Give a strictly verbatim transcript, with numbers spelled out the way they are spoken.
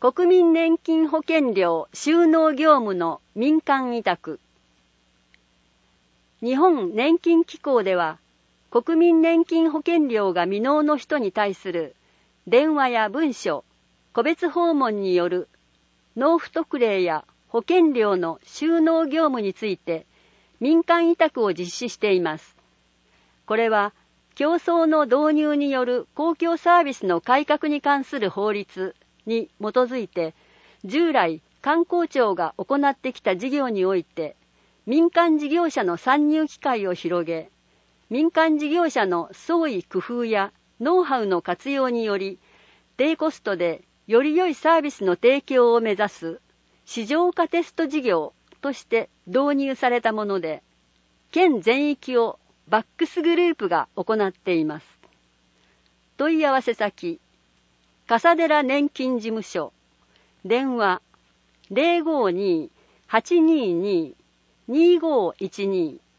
国民年金保険料収納業務の民間委託。日本年金機構では、国民年金保険料が未納の人に対する電話や文書、個別訪問による納付特例や保険料の収納業務について民間委託を実施しています。これは競争の導入による公共サービスの改革に関する法律に基づいて、従来観光庁が行ってきた事業において民間事業者の参入機会を広げ、民間事業者の創意工夫やノウハウの活用により、低コストでより良いサービスの提供を目指す市場化テスト事業として導入されたもので、県全域をバックスグループが行っています。問い合わせ先、笠寺年金事務所、電話 ゼロごにーはちにーにーにーごーいちにー